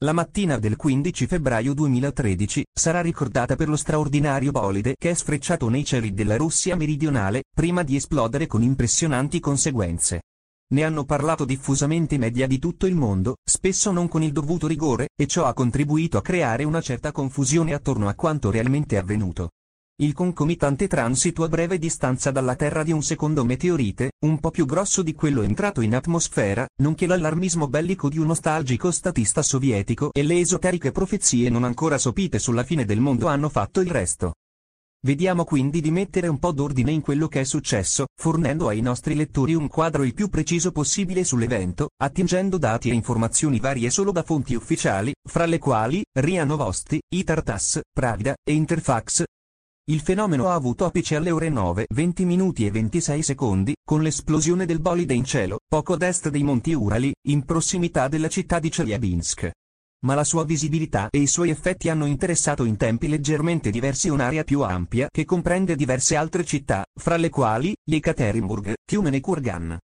la mattina del 15 febbraio 2013, sarà ricordata per lo straordinario bolide che è sfrecciato nei cieli della Russia meridionale, prima di esplodere con impressionanti conseguenze. Ne hanno parlato diffusamente i media di tutto il mondo, spesso non con il dovuto rigore, e ciò ha contribuito a creare una certa confusione attorno a quanto realmente è avvenuto. Il concomitante transito a breve distanza dalla Terra di un secondo meteorite, un po' più grosso di quello entrato in atmosfera, nonché l'allarmismo bellico di un nostalgico statista sovietico e le esoteriche profezie non ancora sopite sulla fine del mondo hanno fatto il resto. Vediamo quindi di mettere un po' d'ordine in quello che è successo, fornendo ai nostri lettori un quadro il più preciso possibile sull'evento, attingendo dati e informazioni varie solo da fonti ufficiali, fra le quali RIA Novosti, Itar-TASS, Pravda e Interfax. Il fenomeno ha avuto apice alle ore 9, 20 minuti e 26 secondi, con l'esplosione del bolide in cielo, poco ad est dei Monti Urali, in prossimità della città di Chelyabinsk. Ma la sua visibilità e i suoi effetti hanno interessato in tempi leggermente diversi un'area più ampia che comprende diverse altre città, fra le quali Yekaterinburg, Tyumen e Kurgan.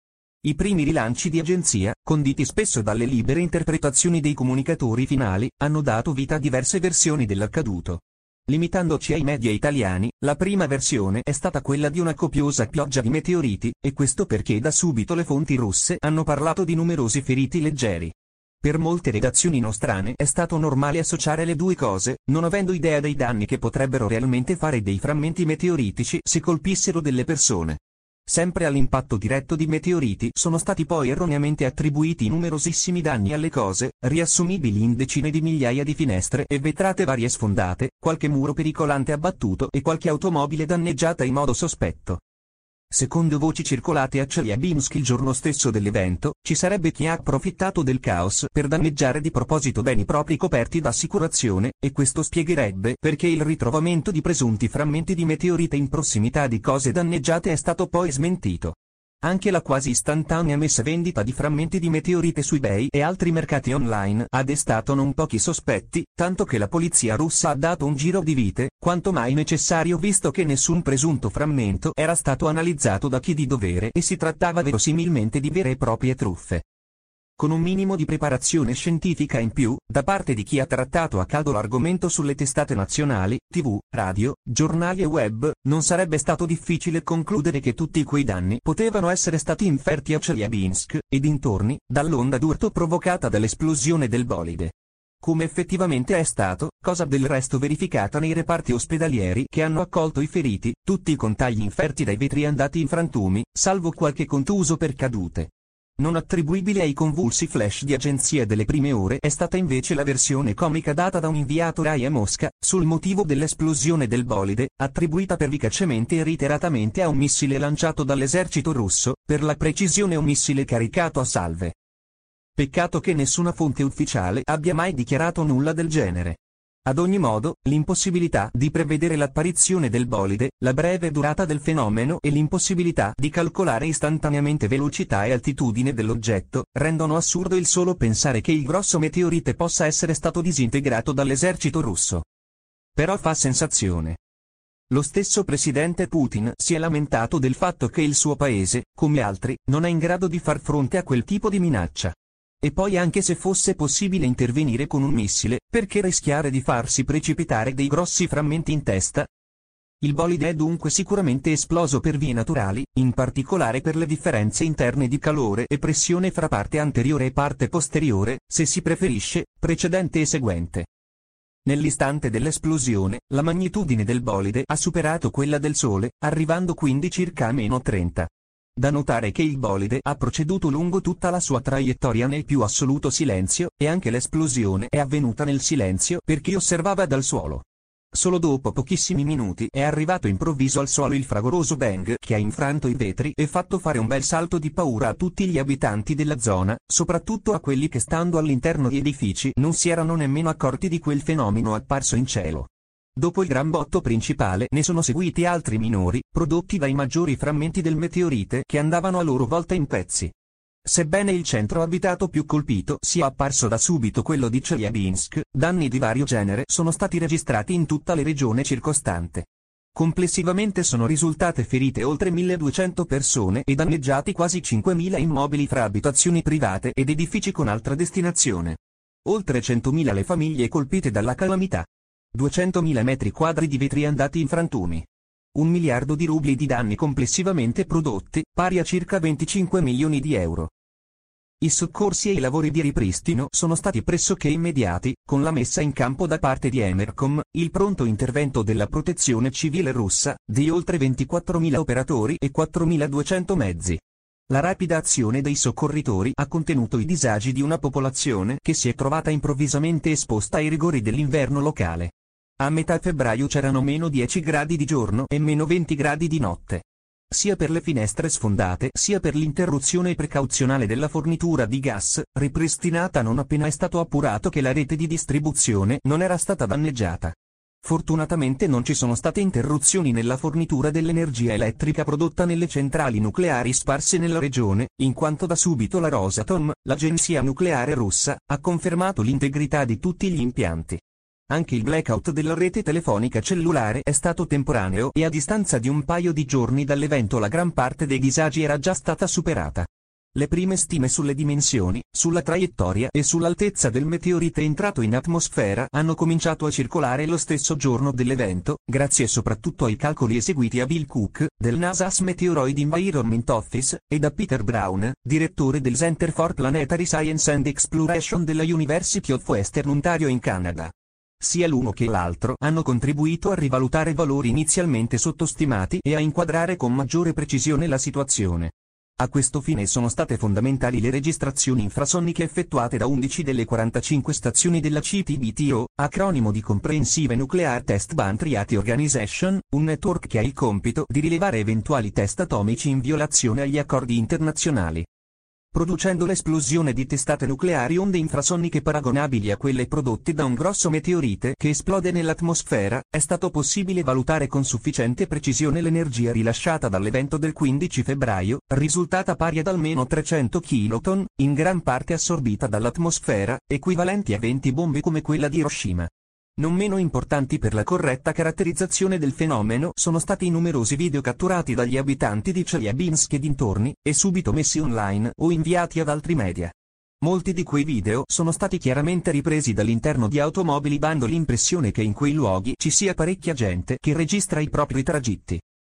I primi rilanci di agenzia, conditi spesso dalle libere interpretazioni dei comunicatori finali, hanno dato vita a diverse versioni dell'accaduto. Limitandoci ai media italiani, la prima versione è stata quella di una copiosa pioggia di meteoriti, e questo perché da subito le fonti russe hanno parlato di numerosi feriti leggeri. Per molte redazioni nostrane è stato normale associare le due cose, non avendo idea dei danni che potrebbero realmente fare dei frammenti meteoritici se colpissero delle persone. Sempre all'impatto diretto di meteoriti sono stati poi erroneamente attribuiti numerosissimi danni alle cose, riassumibili in decine di migliaia di finestre e vetrate varie sfondate, qualche muro pericolante abbattuto e qualche automobile danneggiata in modo sospetto. Secondo voci circolate a Chelyabinsk il giorno stesso dell'evento, ci sarebbe chi ha approfittato del caos per danneggiare di proposito beni propri coperti da assicurazione, e questo spiegherebbe perché il ritrovamento di presunti frammenti di meteorite in prossimità di cose danneggiate è stato poi smentito. Anche la quasi istantanea messa vendita di frammenti di meteorite su eBay e altri mercati online ha destato non pochi sospetti, tanto che la polizia russa ha dato un giro di vite, quanto mai necessario visto che nessun presunto frammento era stato analizzato da chi di dovere e si trattava verosimilmente di vere e proprie truffe. Con un minimo di preparazione scientifica in più, da parte di chi ha trattato a caldo l'argomento sulle testate nazionali, TV, radio, giornali e web, non sarebbe stato difficile concludere che tutti quei danni potevano essere stati inferti a Chelyabinsk e dintorni, dall'onda d'urto provocata dall'esplosione del bolide. Come effettivamente è stato, cosa del resto verificata nei reparti ospedalieri che hanno accolto i feriti, tutti con tagli inferti dai vetri andati in frantumi, salvo qualche contuso per cadute. Non attribuibile ai convulsi flash di agenzia delle prime ore è stata invece la versione comica data da un inviato Rai a Mosca, sul motivo dell'esplosione del bolide, attribuita pervicacemente e reiteratamente a un missile lanciato dall'esercito russo, per la precisione un missile caricato a salve. Peccato che nessuna fonte ufficiale abbia mai dichiarato nulla del genere. Ad ogni modo, l'impossibilità di prevedere l'apparizione del bolide, la breve durata del fenomeno e l'impossibilità di calcolare istantaneamente velocità e altitudine dell'oggetto, rendono assurdo il solo pensare che il grosso meteorite possa essere stato disintegrato dall'esercito russo. Però fa sensazione. Lo stesso presidente Putin si è lamentato del fatto che il suo paese, come altri, non è in grado di far fronte a quel tipo di minaccia. E poi anche se fosse possibile intervenire con un missile, perché rischiare di farsi precipitare dei grossi frammenti in testa? Il bolide è dunque sicuramente esploso per vie naturali, in particolare per le differenze interne di calore e pressione fra parte anteriore e parte posteriore, se si preferisce, precedente e seguente. Nell'istante dell'esplosione, la magnitudine del bolide ha superato quella del Sole, arrivando quindi circa a -30. Da notare che il bolide ha proceduto lungo tutta la sua traiettoria nel più assoluto silenzio, e anche l'esplosione è avvenuta nel silenzio per chi osservava dal suolo. Solo dopo pochissimi minuti è arrivato improvviso al suolo il fragoroso bang che ha infranto i vetri e fatto fare un bel salto di paura a tutti gli abitanti della zona, soprattutto a quelli che stando all'interno di edifici non si erano nemmeno accorti di quel fenomeno apparso in cielo. Dopo il gran botto principale ne sono seguiti altri minori, prodotti dai maggiori frammenti del meteorite che andavano a loro volta in pezzi. Sebbene il centro abitato più colpito sia apparso da subito quello di Chelyabinsk, danni di vario genere sono stati registrati in tutta la regione circostante. Complessivamente sono risultate ferite oltre 1200 persone e danneggiati quasi 5000 immobili fra abitazioni private ed edifici con altra destinazione. Oltre 100.000 le famiglie colpite dalla calamità. 200.000 metri quadri di vetri andati in frantumi. 1 miliardo di rubli di danni complessivamente prodotti, pari a circa 25 milioni di euro. I soccorsi e i lavori di ripristino sono stati pressoché immediati, con la messa in campo da parte di Emercom, il pronto intervento della protezione civile russa, di oltre 24.000 operatori e 4.200 mezzi. La rapida azione dei soccorritori ha contenuto i disagi di una popolazione che si è trovata improvvisamente esposta ai rigori dell'inverno locale. A metà febbraio c'erano meno 10 gradi di giorno e meno 20 gradi di notte. Sia per le finestre sfondate sia per l'interruzione precauzionale della fornitura di gas, ripristinata non appena è stato appurato che la rete di distribuzione non era stata danneggiata. Fortunatamente non ci sono state interruzioni nella fornitura dell'energia elettrica prodotta nelle centrali nucleari sparse nella regione, in quanto da subito la Rosatom, l'agenzia nucleare russa, ha confermato l'integrità di tutti gli impianti. Anche il blackout della rete telefonica cellulare è stato temporaneo e a distanza di un paio di giorni dall'evento la gran parte dei disagi era già stata superata. Le prime stime sulle dimensioni, sulla traiettoria e sull'altezza del meteorite entrato in atmosfera hanno cominciato a circolare lo stesso giorno dell'evento, grazie soprattutto ai calcoli eseguiti a Bill Cook, del NASA's Meteoroid Environment Office, e da Peter Brown, direttore del Center for Planetary Science and Exploration della University of Western Ontario in Canada. Sia l'uno che l'altro hanno contribuito a rivalutare valori inizialmente sottostimati e a inquadrare con maggiore precisione la situazione. A questo fine sono state fondamentali le registrazioni infrasoniche effettuate da 11 delle 45 stazioni della CTBTO, acronimo di Comprehensive Nuclear Test Ban Treaty Organization, un network che ha il compito di rilevare eventuali test atomici in violazione agli accordi internazionali. Producendo l'esplosione di testate nucleari onde infrasoniche paragonabili a quelle prodotte da un grosso meteorite che esplode nell'atmosfera, è stato possibile valutare con sufficiente precisione l'energia rilasciata dall'evento del 15 febbraio, risultata pari ad almeno 300 kiloton, in gran parte assorbita dall'atmosfera, equivalenti a 20 bombe come quella di Hiroshima. Non meno importanti per la corretta caratterizzazione del fenomeno sono stati i numerosi video catturati dagli abitanti di Chelyabinsk e dintorni, e subito messi online o inviati ad altri media. Molti di quei video sono stati chiaramente ripresi dall'interno di automobili dando l'impressione che in quei luoghi ci sia parecchia gente che registra i propri tragitti.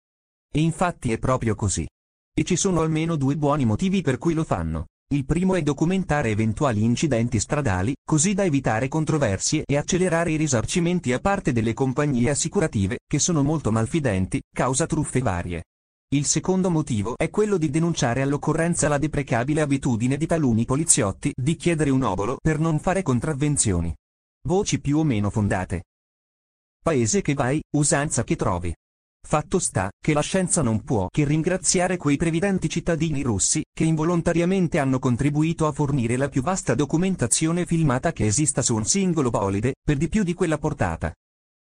E infatti è proprio così. E ci sono almeno due buoni motivi per cui lo fanno. Il primo è documentare eventuali incidenti stradali, così da evitare controversie e accelerare i risarcimenti a parte delle compagnie assicurative, che sono molto malfidenti, causa truffe varie. Il secondo motivo è quello di denunciare all'occorrenza la deprecabile abitudine di taluni poliziotti di chiedere un obolo per non fare contravvenzioni. Voci più o meno fondate. Paese che vai, usanza che trovi. Fatto sta, che la scienza non può che ringraziare quei previdenti cittadini russi, che involontariamente hanno contribuito a fornire la più vasta documentazione filmata che esista su un singolo bolide, per di più di quella portata.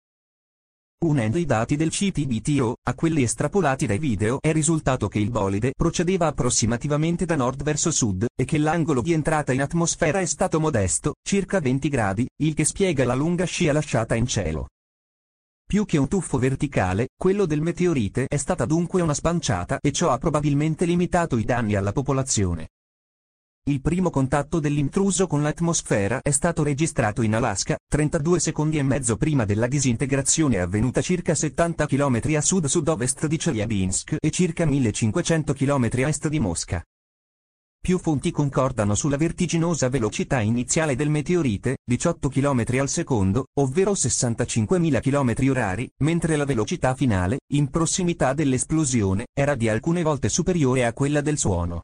Unendo i dati del CTBTO a quelli estrapolati dai video è risultato che il bolide procedeva approssimativamente da nord verso sud, e che l'angolo di entrata in atmosfera è stato modesto, circa 20 gradi, il che spiega la lunga scia lasciata in cielo. Più che un tuffo verticale, quello del meteorite è stata dunque una spanciata e ciò ha probabilmente limitato i danni alla popolazione. Il primo contatto dell'intruso con l'atmosfera è stato registrato in Alaska, 32 secondi e mezzo prima della disintegrazione avvenuta circa 70 km a sud-sud-ovest di Chelyabinsk e circa 1500 km a est di Mosca. Più fonti concordano sulla vertiginosa velocità iniziale del meteorite, 18 km al secondo, ovvero 65.000 km/h, mentre la velocità finale, in prossimità dell'esplosione, era di alcune volte superiore a quella del suono.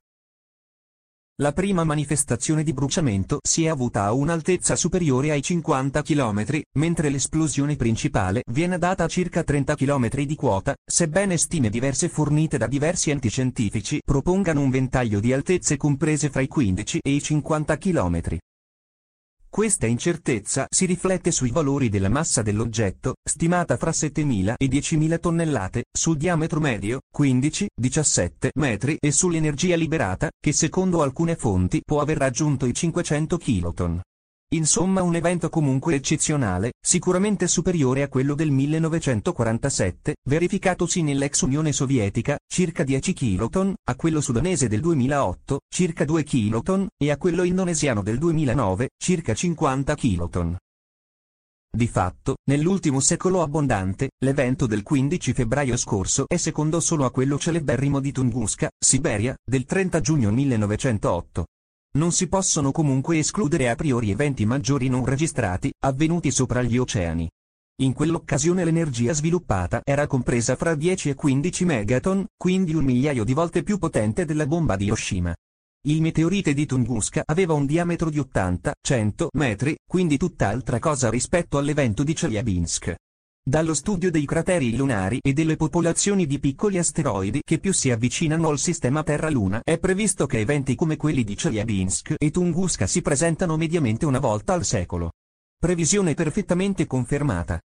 La prima manifestazione di bruciamento si è avuta a un'altezza superiore ai 50 km, mentre l'esplosione principale viene data a circa 30 km di quota, sebbene stime diverse fornite da diversi enti scientifici propongano un ventaglio di altezze comprese fra i 15 e i 50 km. Questa incertezza si riflette sui valori della massa dell'oggetto, stimata fra 7.000 e 10.000 tonnellate, sul diametro medio, 15-17 metri, e sull'energia liberata, che secondo alcune fonti può aver raggiunto i 500 kiloton. Insomma un evento comunque eccezionale, sicuramente superiore a quello del 1947, verificatosi nell'ex Unione Sovietica, circa 10 kiloton, a quello sudanese del 2008, circa 2 kiloton, e a quello indonesiano del 2009, circa 50 kiloton. Di fatto, nell'ultimo secolo abbondante, l'evento del 15 febbraio scorso è secondo solo a quello celeberrimo di Tunguska, Siberia, del 30 giugno 1908. Non si possono comunque escludere a priori eventi maggiori non registrati, avvenuti sopra gli oceani. In quell'occasione l'energia sviluppata era compresa fra 10 e 15 megaton, quindi 1 migliaio di volte più potente della bomba di Hiroshima. Il meteorite di Tunguska aveva un diametro di 80-100 metri, quindi tutt'altra cosa rispetto all'evento di Chelyabinsk. Dallo studio dei crateri lunari e delle popolazioni di piccoli asteroidi che più si avvicinano al sistema Terra-Luna è previsto che eventi come quelli di Chelyabinsk e Tunguska si presentano mediamente una volta al secolo. Previsione perfettamente confermata.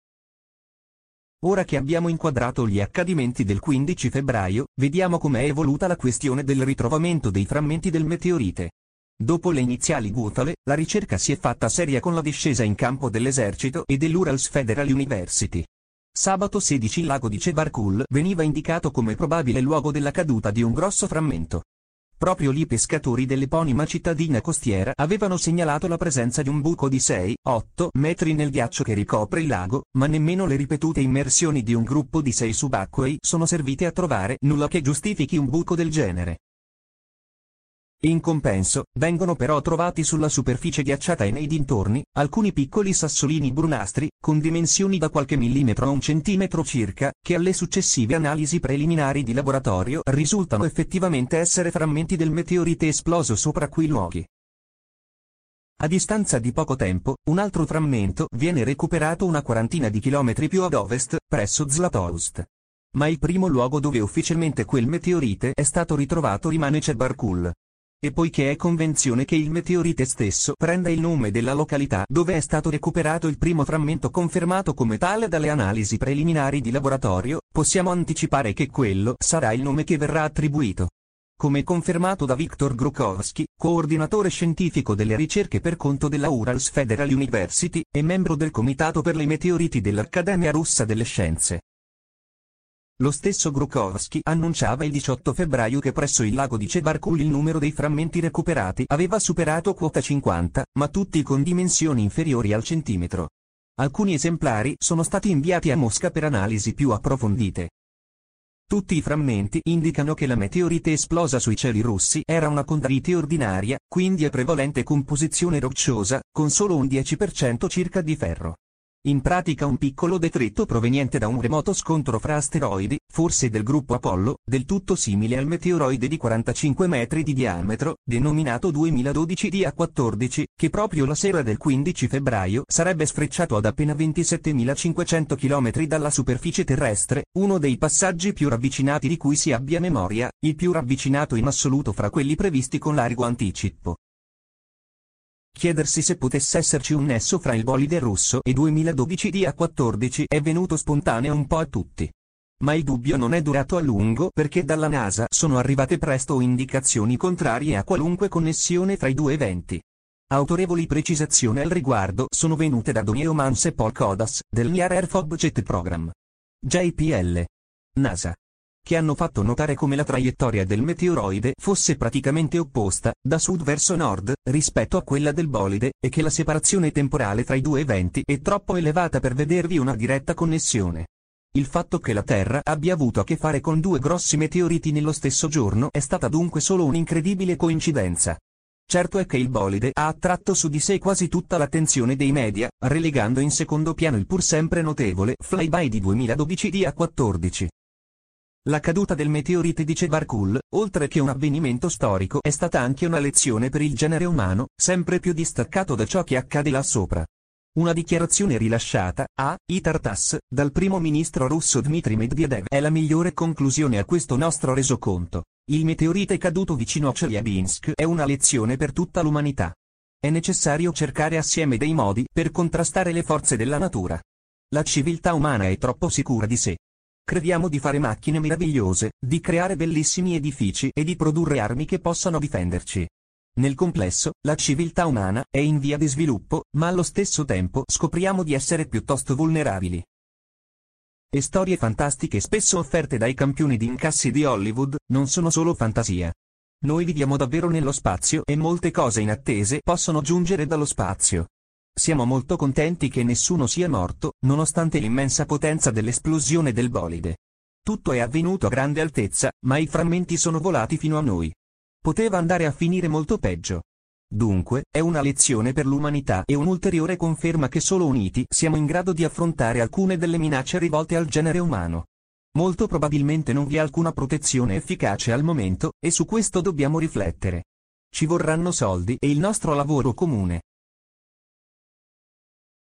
Ora che abbiamo inquadrato gli accadimenti del 15 febbraio, vediamo com'è evoluta la questione del ritrovamento dei frammenti del meteorite. Dopo le iniziali gufole, la ricerca si è fatta seria con la discesa in campo dell'esercito e dell'Urals Federal University. Sabato 16 il lago di Chebarkul veniva indicato come probabile luogo della caduta di un grosso frammento. Proprio lì i pescatori dell'eponima cittadina costiera avevano segnalato la presenza di un buco di 6-8 metri nel ghiaccio che ricopre il lago, ma nemmeno le ripetute immersioni di un gruppo di 6 subacquei sono servite a trovare nulla che giustifichi un buco del genere. In compenso, vengono però trovati sulla superficie ghiacciata e nei dintorni, alcuni piccoli sassolini brunastri, con dimensioni da qualche millimetro a 1 centimetro circa, che alle successive analisi preliminari di laboratorio risultano effettivamente essere frammenti del meteorite esploso sopra quei luoghi. A distanza di poco tempo, un altro frammento viene recuperato una quarantina di chilometri più ad ovest, presso Zlatoust. Ma il primo luogo dove ufficialmente quel meteorite è stato ritrovato rimane Chebarkul. E poiché è convenzione che il meteorite stesso prenda il nome della località dove è stato recuperato il primo frammento confermato come tale dalle analisi preliminari di laboratorio, possiamo anticipare che quello sarà il nome che verrà attribuito. Come confermato da Viktor Grukovsky, coordinatore scientifico delle ricerche per conto della Urals Federal University e membro del Comitato per i meteoriti dell'Accademia Russa delle Scienze. Lo stesso Grukovsky annunciava il 18 febbraio che presso il lago di Chebarkul il numero dei frammenti recuperati aveva superato quota 50, ma tutti con dimensioni inferiori al centimetro. Alcuni esemplari sono stati inviati a Mosca per analisi più approfondite. Tutti i frammenti indicano che la meteorite esplosa sui cieli russi era una condrite ordinaria, quindi a prevalente composizione rocciosa, con solo un 10% circa di ferro. In pratica un piccolo detrito proveniente da un remoto scontro fra asteroidi, forse del gruppo Apollo, del tutto simile al meteoroide di 45 metri di diametro, denominato 2012 DA14, che proprio la sera del 15 febbraio sarebbe sfrecciato ad appena 27.500 km dalla superficie terrestre, uno dei passaggi più ravvicinati di cui si abbia memoria, il più ravvicinato in assoluto fra quelli previsti con largo anticipo. Chiedersi se potesse esserci un nesso fra il bolide russo e 2012 DA14 è venuto spontaneo un po' a tutti. Ma il dubbio non è durato a lungo perché dalla NASA sono arrivate presto indicazioni contrarie a qualunque connessione fra i due eventi. Autorevoli precisazioni al riguardo sono venute da Donnie Mans e Paul Kodas, del Near Earth Object Program. JPL. NASA. Che hanno fatto notare come la traiettoria del meteoroide fosse praticamente opposta, da sud verso nord, rispetto a quella del bolide, e che la separazione temporale tra i due eventi è troppo elevata per vedervi una diretta connessione. Il fatto che la Terra abbia avuto a che fare con due grossi meteoriti nello stesso giorno è stata dunque solo un'incredibile coincidenza. Certo è che il bolide ha attratto su di sé quasi tutta l'attenzione dei media, relegando in secondo piano il pur sempre notevole flyby di 2012 DA14. La caduta del meteorite di Chebarkul, oltre che un avvenimento storico, è stata anche una lezione per il genere umano, sempre più distaccato da ciò che accade là sopra. Una dichiarazione rilasciata, a Itar-Tass, dal primo ministro russo Dmitry Medvedev è la migliore conclusione a questo nostro resoconto. Il meteorite caduto vicino a Chelyabinsk è una lezione per tutta l'umanità. È necessario cercare assieme dei modi per contrastare le forze della natura. La civiltà umana è troppo sicura di sé. Crediamo di fare macchine meravigliose, di creare bellissimi edifici e di produrre armi che possano difenderci. Nel complesso, la civiltà umana è in via di sviluppo, ma allo stesso tempo scopriamo di essere piuttosto vulnerabili. E storie fantastiche spesso offerte dai campioni di incassi di Hollywood non sono solo fantasia. Noi viviamo davvero nello spazio e molte cose inattese possono giungere dallo spazio. Siamo molto contenti che nessuno sia morto, nonostante l'immensa potenza dell'esplosione del bolide. Tutto è avvenuto a grande altezza, ma i frammenti sono volati fino a noi. Poteva andare a finire molto peggio. Dunque, è una lezione per l'umanità e un'ulteriore conferma che solo uniti siamo in grado di affrontare alcune delle minacce rivolte al genere umano. Molto probabilmente non vi è alcuna protezione efficace al momento, e su questo dobbiamo riflettere. Ci vorranno soldi e il nostro lavoro comune.